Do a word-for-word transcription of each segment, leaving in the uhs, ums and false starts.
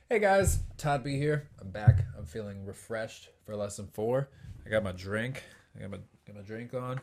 Hey guys, Todd B here. I'm back. I'm feeling refreshed for lesson four. I got my drink. I got my got my drink on.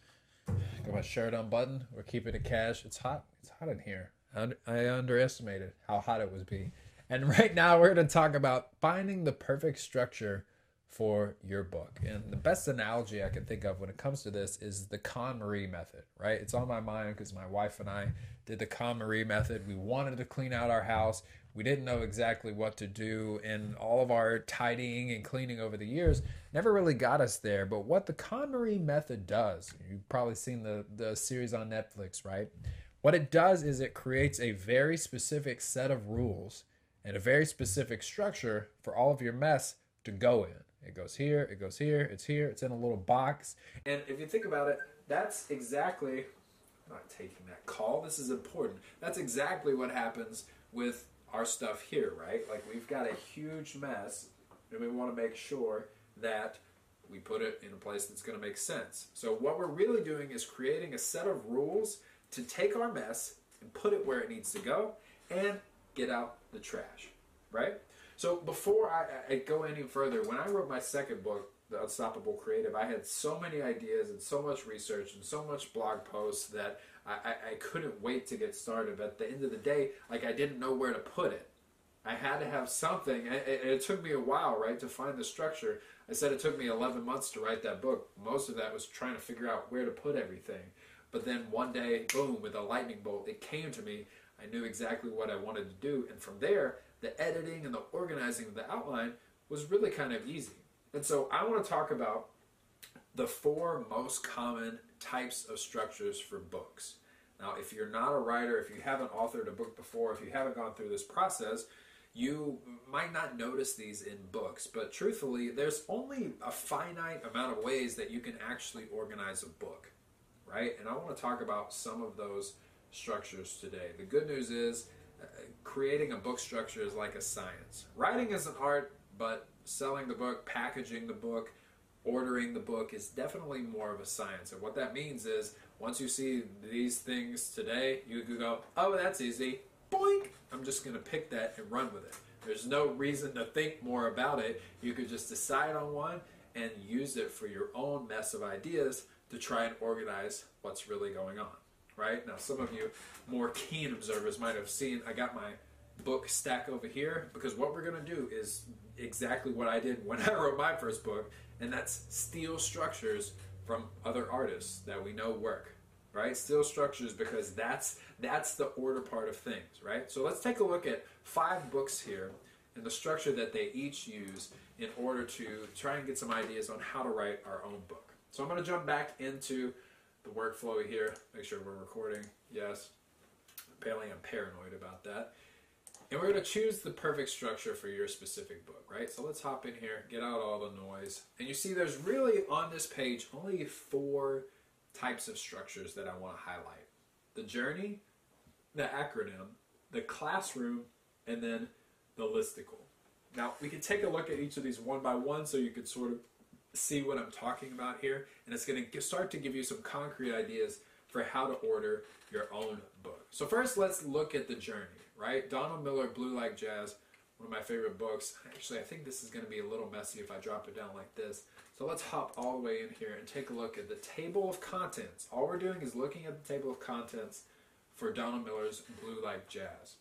Got my shirt unbuttoned. We're keeping it cash. It's hot. It's hot in here. I, under, I underestimated how hot it would be. And right now we're going to talk about finding the perfect structure for your book. And the best analogy I can think of when it comes to this is the KonMari method, right? It's on my mind because my wife and I did the KonMari method. We wanted to clean out our house. We didn't know exactly what to do, and all of our tidying and cleaning over the years never really got us there. But what the KonMari method does, you've probably seen the, the series on Netflix, right? What it does is it creates a very specific set of rules and a very specific structure for all of your mess to go in. It goes here, it goes here, it's here, it's in a little box. And if you think about it, that's exactly, I'm not taking that call, this is important. That's exactly what happens with our stuff here, right? Like we've got a huge mess and we want to make sure that we put it in a place that's going to make sense. So what we're really doing is creating a set of rules to take our mess and put it where it needs to go and get out the trash, right? So before I, I go any further, when I wrote my second book, The Unstoppable Creative, I had so many ideas and so much research and so much blog posts that I, I, I couldn't wait to get started. But at the end of the day, like I didn't know where to put it. I had to have something, and it, it took me a while, right, to find the structure. I said it took me eleven months to write that book. Most of that was trying to figure out where to put everything. But then one day, boom, with a lightning bolt, it came to me. I knew exactly what I wanted to do. And from there, the editing and the organizing of the outline was really kind of easy. And so I want to talk about the four most common types of structures for books. Now, if you're not a writer, if you haven't authored a book before, if you haven't gone through this process, you might not notice these in books. But truthfully, there's only a finite amount of ways that you can actually organize a book, right? And I want to talk about some of those structures today. The good news is uh, creating a book structure is like a science. Writing is an art, but selling the book, packaging the book, ordering the book is definitely more of a science. And what that means is once you see these things today, you could go, oh, that's easy. Boink! I'm just going to pick that and run with it. There's no reason to think more about it. You could just decide on one and use it for your own mess of ideas to try and organize what's really going on. Right? Now, some of you more keen observers might have seen I got my book stack over here because what we're going to do is exactly what I did when I wrote my first book, and that's steal structures from other artists that we know work, right? Steal structures because that's that's the order part of things, right? So let's take a look at five books here and the structure that they each use in order to try and get some ideas on how to write our own book. So I'm going to jump back into the workflow here, make sure we're recording, yes. Apparently I'm paranoid about that. And we're going to choose the perfect structure for your specific book, right? So let's hop in here, get out all the noise. And you see there's really on this page only four types of structures that I want to highlight. The journey, the acronym, the classroom, and then the listicle. Now we can take a look at each of these one by one so you can sort of see what I'm talking about here, and it's going to start to give you some concrete ideas for how to order your own book. So first, let's look at the journey, right? Donald Miller, Blue Like Jazz, one of my favorite books. Actually, I think this is going to be a little messy if I drop it down like this. So let's hop all the way in here and take a look at the table of contents. All we're doing is looking at the table of contents for Donald Miller's Blue Like Jazz.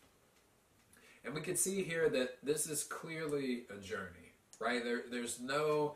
And we can see here that this is clearly a journey, right? There, there's no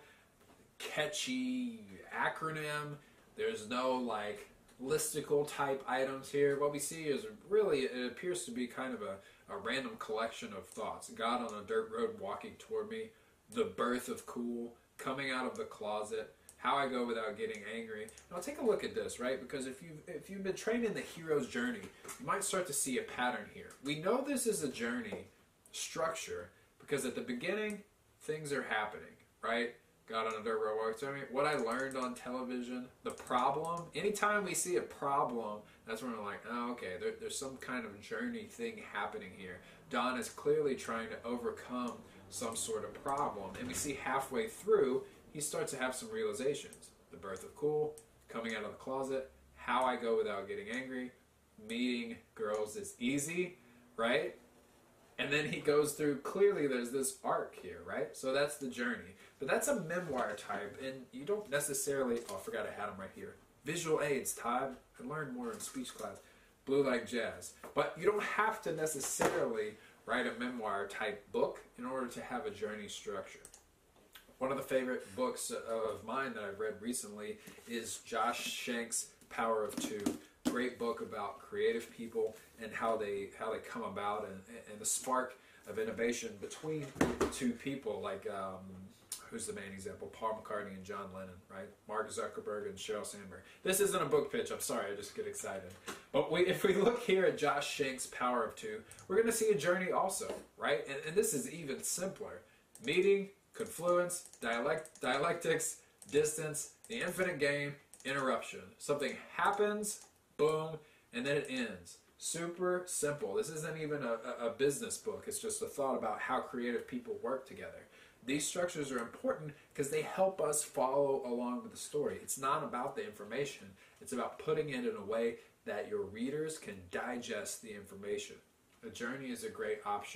catchy acronym. There's no like listicle type items here. What we see is really, it appears to be kind of a, a random collection of thoughts. God on a dirt road walking toward me, the birth of cool, coming out of the closet, how I go without getting angry. Now take a look at this, right? Because if you've, if you've been trained in the hero's journey, you might start to see a pattern here. We know this is a journey structure because at the beginning, things are happening, right? Got on a dirt road walking toward me. What I learned on television, the problem. Anytime we see a problem, that's when we're like, oh, okay, there, there's some kind of journey thing happening here. Don is clearly trying to overcome some sort of problem. And we see halfway through, he starts to have some realizations. The birth of cool, coming out of the closet, how I go without getting angry, meeting girls is easy, right? And then he goes through, clearly there's this arc here, right? So that's the journey. But that's a memoir type, and you don't necessarily, oh, I forgot I had them right here. Visual aids, Todd. I learned more in speech class. Blue like jazz. But you don't have to necessarily write a memoir type book in order to have a journey structure. One of the favorite books of mine that I've read recently is Josh Shank's Power of Two. Great book about creative people and how they how they come about, and, and the spark of innovation between two people, like um, who's the main example? Paul McCartney and John Lennon, right? Mark Zuckerberg and Sheryl Sandberg. This isn't a book pitch. I'm sorry, I just get excited. But we, if we look here at Josh Shank's Power of Two, we're going to see a journey also, right? And, and this is even simpler. Meeting, confluence, dialect, dialectics, distance, the infinite game, interruption. Something happens, boom, and then it ends. Super simple. This isn't even a, a business book. It's just a thought about how creative people work together. These structures are important because they help us follow along with the story. It's not about the information. It's about putting it in a way that your readers can digest the information. A journey is a great option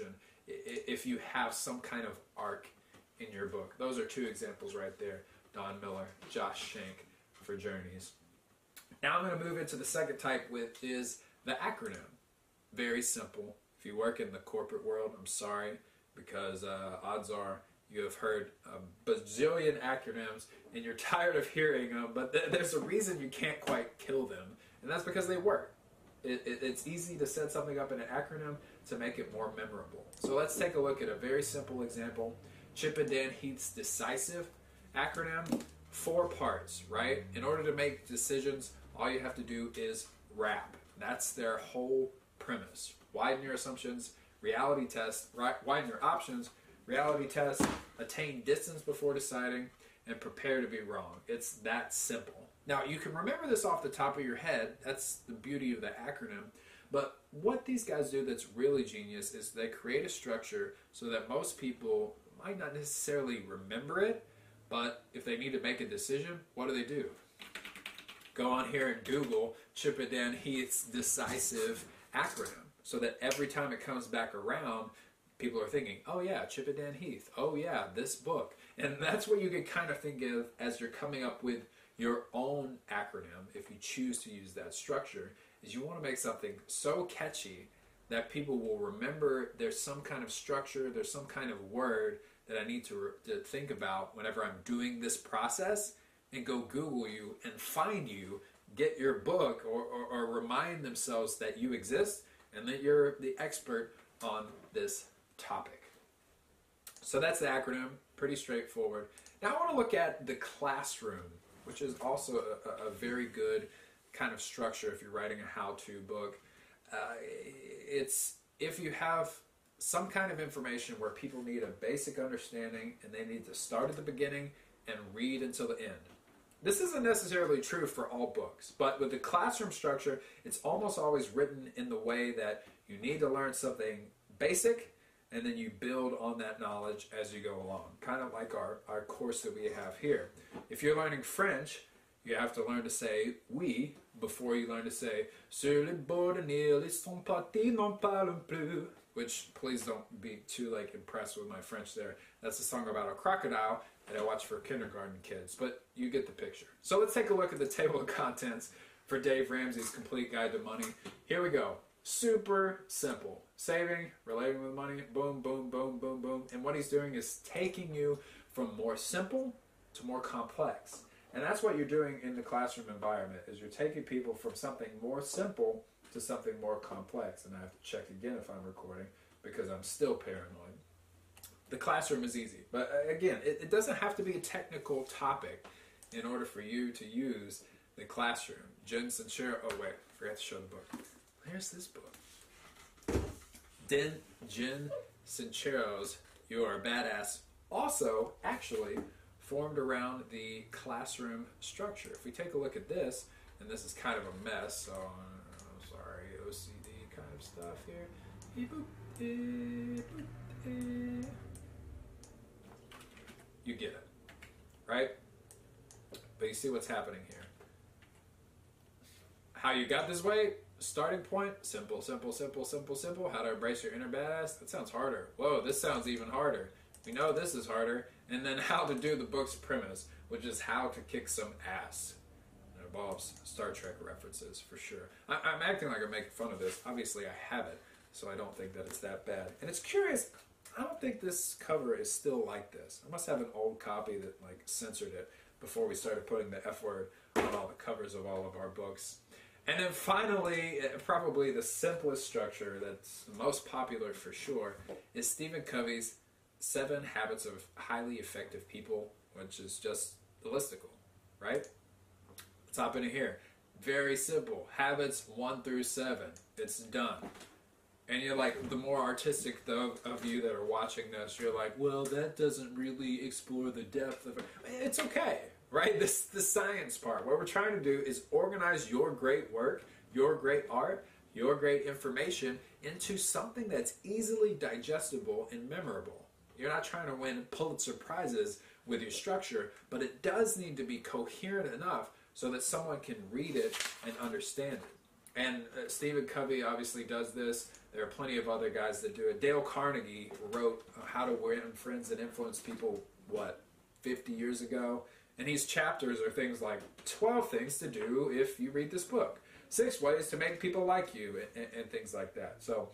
if you have some kind of arc in your book. Those are two examples right there. Don Miller, Josh Shank for journeys. Now I'm going to move into the second type, which is the acronym. Very simple. If you work in the corporate world, I'm sorry, because uh, odds are you have heard a bazillion acronyms and you're tired of hearing them, but th- there's a reason you can't quite kill them, and that's because they work. It, it, it's easy to set something up in an acronym to make it more memorable. So let's take a look at a very simple example. Chip and Dan Heath's DECISIVE acronym, four parts, right? In order to make decisions, all you have to do is wrap. That's their whole premise. Widen your assumptions, reality test, right? Widen your options, reality test, attain distance before deciding, and prepare to be wrong. It's that simple. Now, you can remember this off the top of your head. That's the beauty of the acronym. But what these guys do that's really genius is they create a structure so that most people might not necessarily remember it, but if they need to make a decision, what do they do? Go on here and Google Chip and Dan Heath's DECISIVE acronym so that every time it comes back around, people are thinking, oh yeah, Chip and Dan Heath. Oh yeah, this book. And that's what you can kind of think of as you're coming up with your own acronym, if you choose to use that structure, is you want to make something so catchy that people will remember there's some kind of structure, there's some kind of word that I need to, to think about whenever I'm doing this process, and go Google you and find you, get your book, or, or, or remind themselves that you exist and that you're the expert on this topic. So that's the acronym, pretty straightforward. Now I want to look at the classroom, which is also a, a very good kind of structure if you're writing a how-to book. Uh, it's if you have some kind of information where people need a basic understanding and they need to start at the beginning and read until the end. This isn't necessarily true for all books, but with the classroom structure, it's almost always written in the way that you need to learn something basic and then you build on that knowledge as you go along. Kind of like our, our course that we have here. If you're learning French, you have to learn to say oui before you learn to say sur les bords de Nil, ils sont partis, n'en parlent plus. Which, please don't be too like impressed with my French there. That's a song about a crocodile that I watch for kindergarten kids, but you get the picture. So let's take a look at the table of contents for Dave Ramsey's Complete Guide to Money. Here we go. Super simple. Saving, relating with money, boom, boom, boom, boom, boom. And what he's doing is taking you from more simple to more complex. And that's what you're doing in the classroom environment, is you're taking people from something more simple to something more complex. And I have to check again if I'm recording because I'm still paranoid. The classroom is easy. But again, it, it doesn't have to be a technical topic in order for you to use the classroom. Jen Sincero, oh wait, I forgot to show the book. Here's this book. Den, Jen Sincero's You Are a Badass also actually formed around the classroom structure. If we take a look at this, and this is kind of a mess, so I'm sorry, O C D kind of stuff here. You get it, right? But you see what's happening here. How you got this way? starting point, simple, simple, simple, simple, simple. How to embrace your inner badass. That sounds harder. Whoa, this sounds even harder. We know this is harder. And then how to do the book's premise, which is how to kick some ass. It involves Star Trek references, for sure. I, I'm acting like I'm making fun of this. Obviously, I haven't, so I don't think that it's that bad. And it's curious, I don't think this cover is still like this. I must have an old copy that like censored it before we started putting the F word on all the covers of all of our books. And then finally, probably the simplest structure that's most popular for sure is Stephen Covey's Seven Habits of Highly Effective People, which is just the listicle, right? Let's hop into here. Very simple. Habits one through seven. It's done. And you're like, the more artistic though of you that are watching this, you're like, well, that doesn't really explore the depth of it. It's okay, right? This the science part. What we're trying to do is organize your great work, your great art, your great information into something that's easily digestible and memorable. You're not trying to win Pulitzer Prizes with your structure, but it does need to be coherent enough so that someone can read it and understand it. And uh, Stephen Covey obviously does this. There are plenty of other guys that do it. Dale Carnegie wrote How to Win Friends and Influence People, what, fifty years ago? And these chapters are things like twelve things to do if you read this book, six ways to make people like you, and, and, and things like that. So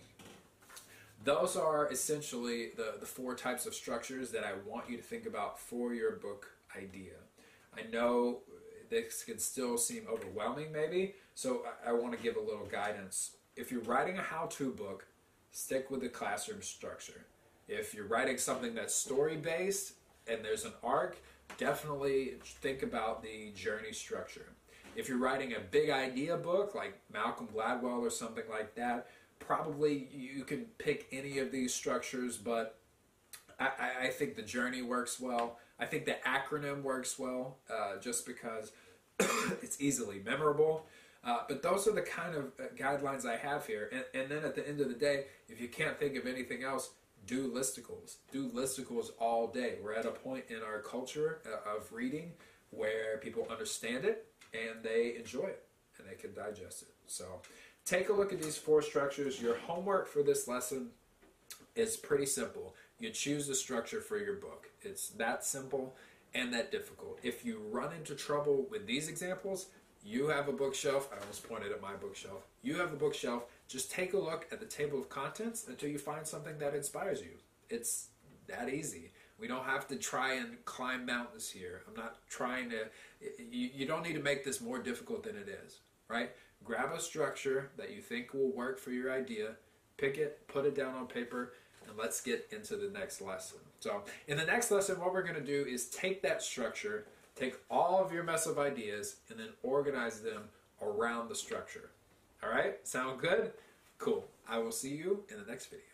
those are essentially the, the four types of structures that I want you to think about for your book idea. I know this can still seem overwhelming maybe, so I, I want to give a little guidance. If you're writing a how-to book, stick with the classroom structure. If you're writing something that's story-based and there's an arc, definitely think about the journey structure. If you're writing a big idea book like Malcolm Gladwell or something like that, probably you can pick any of these structures, but I, I think the journey works well. I think the acronym works well, uh, just because it's easily memorable. Uh, but those are the kind of uh, guidelines I have here. And, and then at the end of the day, if you can't think of anything else, do listicles. Do listicles all day. We're at a point in our culture uh, of reading where people understand it and they enjoy it and they can digest it. So take a look at these four structures. Your homework for this lesson is pretty simple. You choose the structure for your book. It's that simple and that difficult. If you run into trouble with these examples, you have a bookshelf. I almost pointed at my bookshelf. You have a bookshelf. Just take a look at the table of contents until you find something that inspires you. It's that easy. We don't have to try and climb mountains here. I'm not trying to, you, you don't need to make this more difficult than it is, right? Grab a structure that you think will work for your idea, pick it, put it down on paper, and let's get into the next lesson. So in the next lesson, what we're going to do is take that structure, take all of your mess of ideas, and then organize them around the structure. All right? Sound good? Cool. I will see you in the next video.